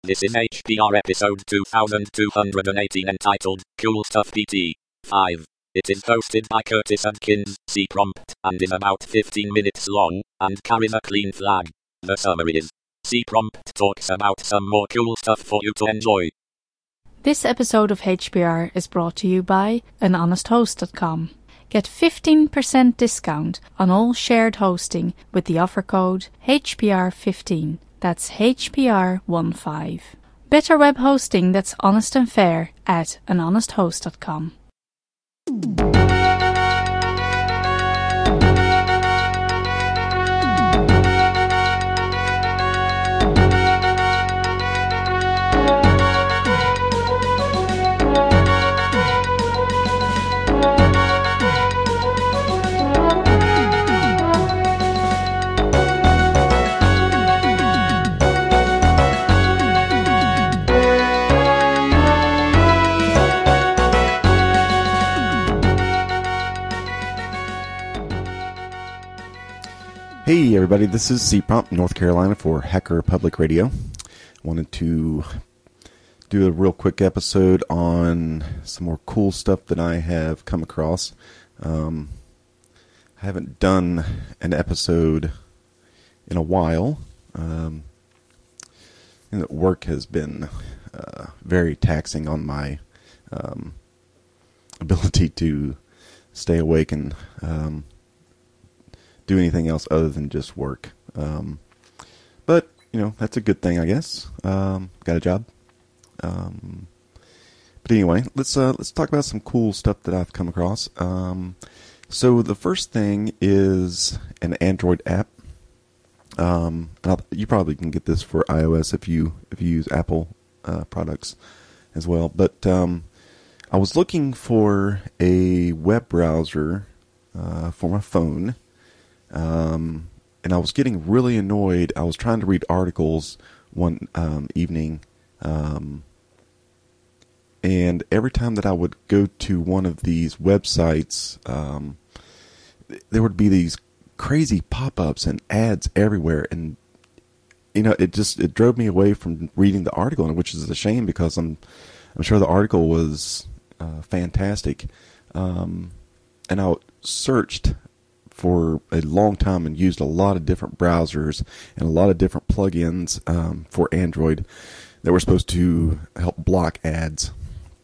This is HPR episode 2218 entitled Cool Stuff PT 5. It is hosted by Curtis Adkins, C Prompt, and is about 15 minutes long, and carries a clean flag. The summary is, C Prompt talks about some more cool stuff for you to enjoy. This episode of HPR is brought to you by anhonesthost.com. Get 15% discount on all shared hosting with the offer code HPR15. That's HPR15. Better web hosting that's honest and fair at anhonesthost.com. Hey everybody, this is C Prompt, North Carolina for Hacker Public Radio. Wanted to do a real quick episode on some more cool stuff that I have come across. I haven't done an episode in a while. And work has been very taxing on my ability to stay awake and do anything else other than just work. But, you know, that's a good thing, I guess. Got a job. But anyway, let's talk about some cool stuff that I've come across. So the first thing is an Android app. You probably can get this for iOS if you use Apple products as well. But I was looking for a web browser for my phone. And I was getting really annoyed. I was trying to read articles one evening, and every time that I would go to one of these websites, there would be these crazy pop-ups and ads everywhere, and you know, it drove me away from reading the article, which is a shame because I'm sure the article was fantastic, and I searched for a long time and used a lot of different browsers and a lot of different plugins for Android that were supposed to help block ads.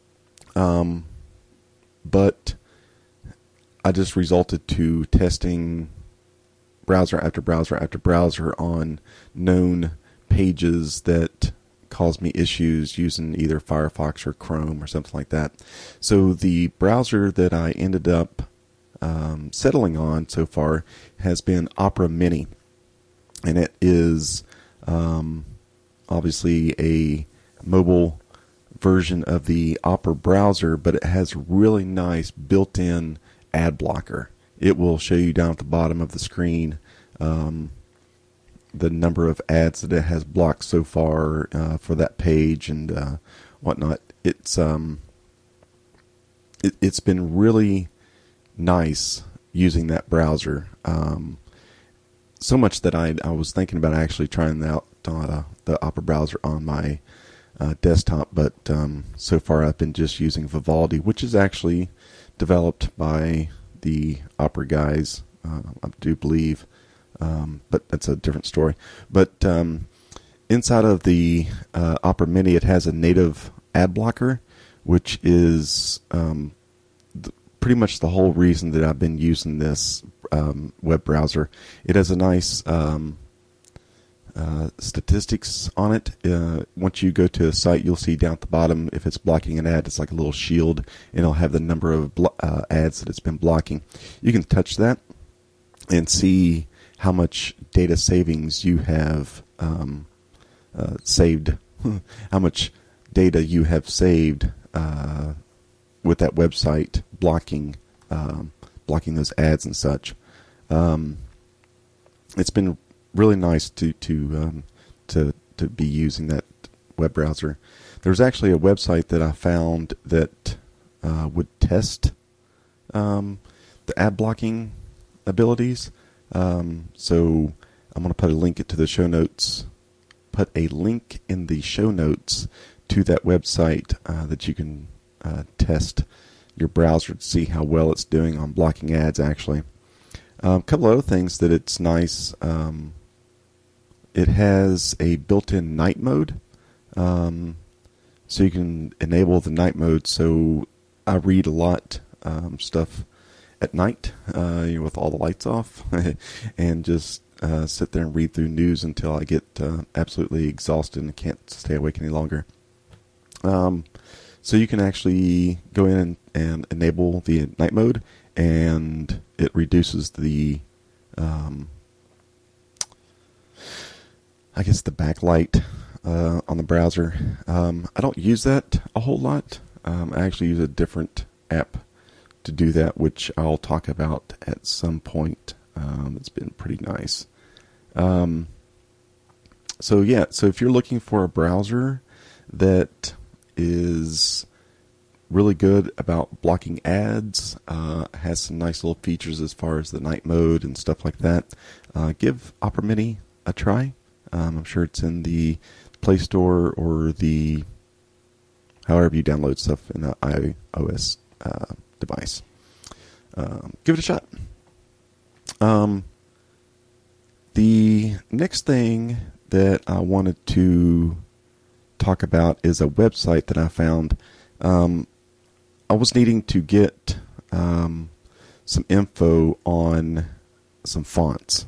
But I just resulted to testing browser after browser after browser on known pages that caused me issues using either Firefox or Chrome or something like that. So the browser that I ended up settling on so far has been Opera Mini, and it is obviously a mobile version of the Opera browser, but it has really nice built-in ad blocker. It will show you down at the bottom of the screen the number of ads that it has blocked so far for that page and whatnot. It's been really nice using that browser, so much that I was thinking about actually trying out the Opera browser on my desktop, but so far I've been just using Vivaldi, which is actually developed by the Opera guys, I do believe, but that's a different story. But inside of the Opera Mini, it has a native ad blocker, which is pretty much the whole reason that I've been using this web browser. It has a nice statistics on it. Once you go to a site, you'll see down at the bottom if it's blocking an ad, it's like a little shield, and it'll have the number of ads that it's been blocking. You can touch that and see how much data savings you have saved, how much data you have saved with that website blocking those ads and such. It's been really nice to be using that web browser. There's actually a website that I found that would test the ad blocking abilities. So I'm going to put a link to the show notes put a link in the show notes to that website that you can test your browser to see how well it's doing on blocking ads, actually. A couple of other things that it's nice. It has a built-in night mode. So you can enable the night mode. So I read a lot stuff at night with all the lights off and just sit there and read through news until I get absolutely exhausted and can't stay awake any longer. So you can actually go in and enable the night mode, and it reduces the the backlight on the browser. I don't use that a whole lot. I actually use a different app to do that, which I'll talk about at some point. It's been pretty nice. So if you're looking for a browser that is really good about blocking ads, has some nice little features as far as the night mode and stuff like that, give Opera Mini a try. I'm sure it's in the Play Store or the however you download stuff in the iOS device. Give it a shot. The next thing that I wanted to talk about is a website that I found. I was needing to get some info on some fonts.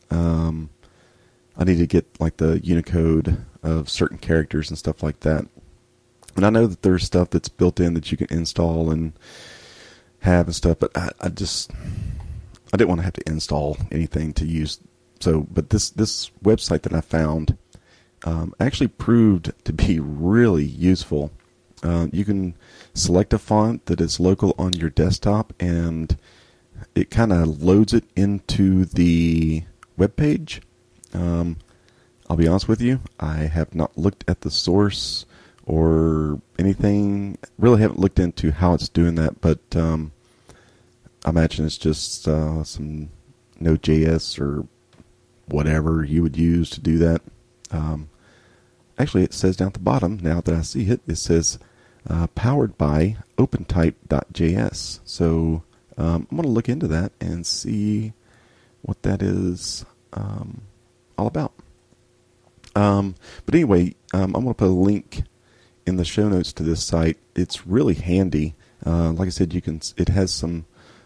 I need to get like the Unicode of certain characters and stuff like that. And I know that there's stuff that's built in that you can install and have and stuff, but I didn't want to have to install anything to use. So, but this website that I found actually proved to be really useful. You can select a font that is local on your desktop, and it kind of loads it into the web page. I'll be honest with you, I have not looked at the source or anything. Really haven't looked into how it's doing that, but I imagine it's just some Node.js or whatever you would use to do that. Actually, it says down at the bottom, now that I see it, it says powered by OpenType.js. So I'm going to look into that and see what that is all about. But anyway, I'm going to put a link in the show notes to this site. It's really handy. Like I said, it has some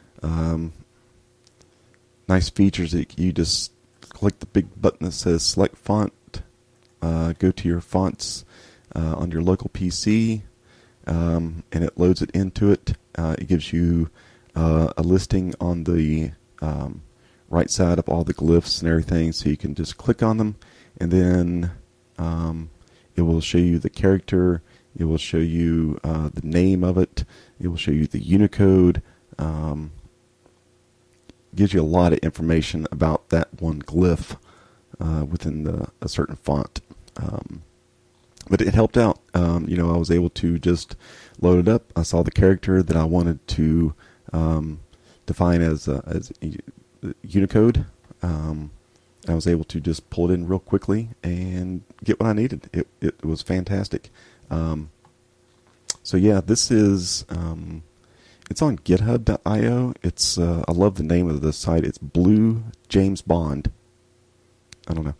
nice features that you just click the big button that says select font, go to your fonts on your local PC, and it loads it into it. It gives you a listing on the right side of all the glyphs and everything, so you can just click on them, and then it will show you the character, it will show you the name of it, it will show you the Unicode. Gives you a lot of information about that one glyph within a certain font. But it helped out. I was able to just load it up. I saw the character that I wanted to define as Unicode. I was able to just pull it in real quickly and get what I needed. It was fantastic. So yeah, this is it's on GitHub.io. It's I love the name of the site. It's Blue James Bond. I don't know.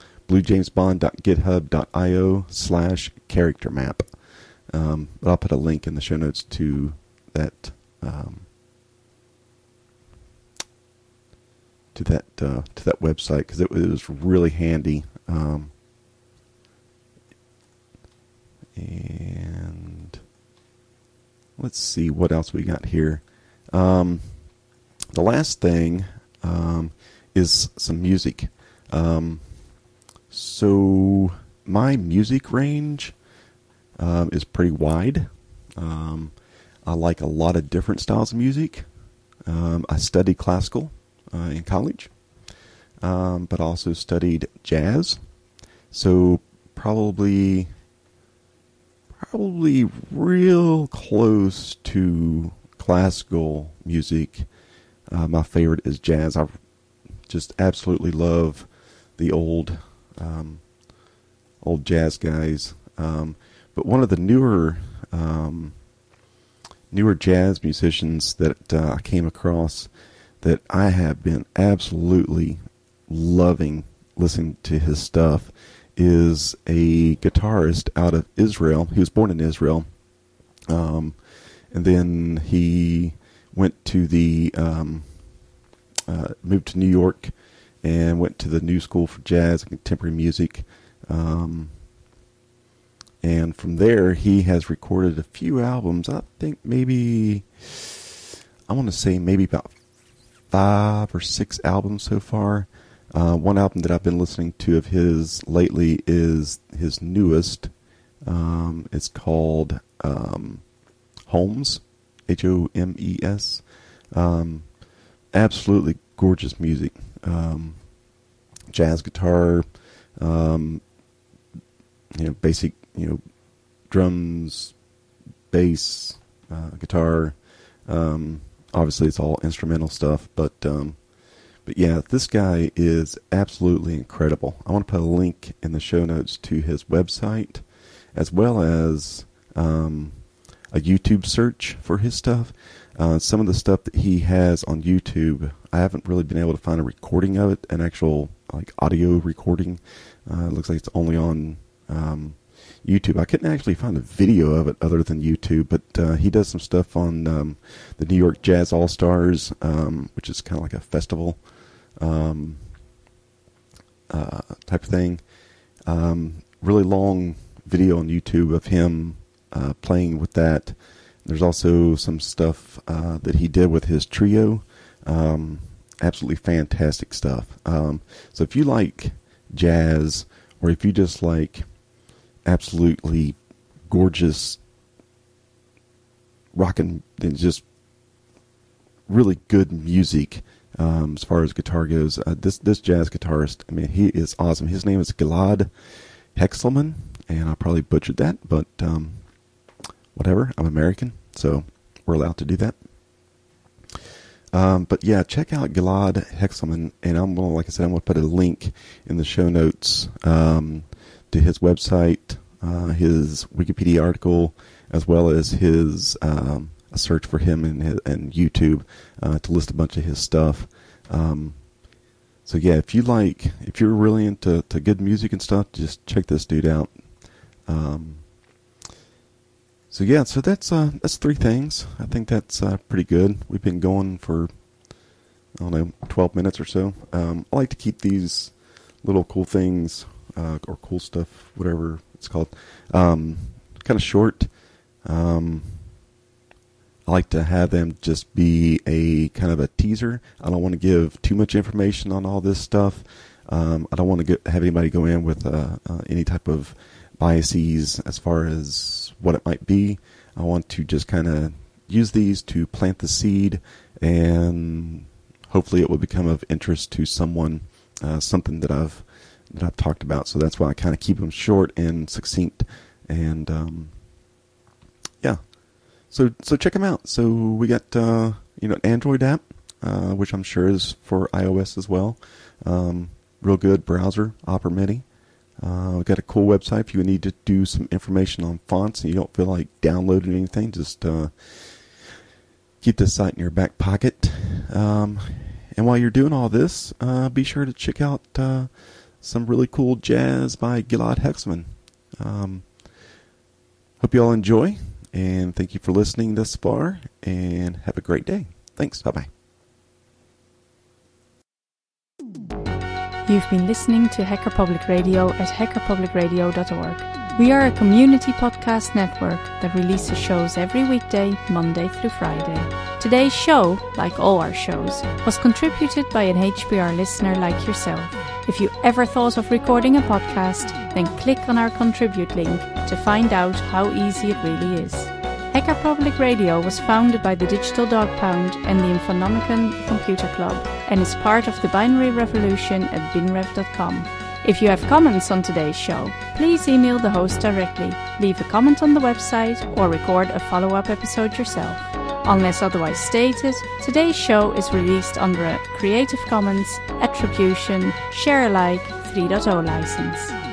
bluejamesbond.github.io/character map. But I'll put a link in the show notes to that to that website, because it was really handy. And let's see what else we got here. The last thing is some music. So my music range is pretty wide. I like a lot of different styles of music. I studied classical in college, but also studied jazz. So probably real close to classical music. My favorite is jazz. I just absolutely love the old old jazz guys. But one of the newer jazz musicians that I came across that I have been absolutely loving listening to his stuff is a guitarist out of Israel. He was born in Israel. And then he went to moved to New York and went to the New School for Jazz and Contemporary Music. And from there, he has recorded a few albums. I think maybe about 5 or 6 albums so far. One album that I've been listening to of his lately is his newest. It's called Homes, Homes. Absolutely gorgeous music. Jazz guitar, basic, drums, bass, guitar. Obviously, it's all instrumental stuff, but yeah, this guy is absolutely incredible. I want to put a link in the show notes to his website, as well as a YouTube search for his stuff. Some of the stuff that he has on YouTube, I haven't really been able to find a recording of it, an actual audio recording. It looks like it's only on YouTube. I couldn't actually find a video of it other than YouTube, but he does some stuff on the New York Jazz All-Stars, which is kind of like a festival type of thing. Really long video on YouTube of him playing with that. There's also some stuff that he did with his trio. Absolutely fantastic stuff. So if you like jazz, or if you just like absolutely gorgeous rockin', just really good music as far as guitar goes, this jazz guitarist, I mean, he is awesome. His name is Gilad Hekselman, and I probably butchered that, but whatever, I'm American, so we're allowed to do that. But yeah, check out Gilad Hekselman, and I'm going to put a link in the show notes to his website, his Wikipedia article, as well as his a search for him and YouTube to list a bunch of his stuff. So yeah, if you're really into good music and stuff, just check this dude out. So yeah, so that's 3 things. I think that's pretty good. We've been going for 12 minutes or so. I like to keep these little cool things or cool stuff, whatever it's called, kind of short. I like to have them just be a kind of a teaser. I don't want to give too much information on all this stuff. I don't want to have anybody go in with any type of biases as far as what it might be. I want to just kind of use these to plant the seed, and hopefully it will become of interest to someone, something that I've talked about. So that's why I kind of keep them short and succinct. And yeah, so check them out. So we got an Android app, which I'm sure is for iOS as well. Real good browser, Opera Mini. We've got a cool website. If you need to do some information on fonts and you don't feel like downloading anything, just keep this site in your back pocket. And while you're doing all this, be sure to check out some really cool jazz by Gilad Hekselman. Hope you all enjoy, and thank you for listening thus far, and have a great day. Thanks. Bye-bye. You've been listening to Hacker Public Radio at hackerpublicradio.org. We are a community podcast network that releases shows every weekday, Monday through Friday. Today's show, like all our shows, was contributed by an HPR listener like yourself. If you ever thought of recording a podcast, then click on our contribute link to find out how easy it really is. Hacker Public Radio was founded by the Digital Dog Pound and the Infonomicon Computer Club, and is part of the binary revolution at binrev.com. If you have comments on today's show, please email the host directly, leave a comment on the website, or record a follow-up episode yourself. Unless otherwise stated, today's show is released under a Creative Commons Attribution Share Alike 3.0 license.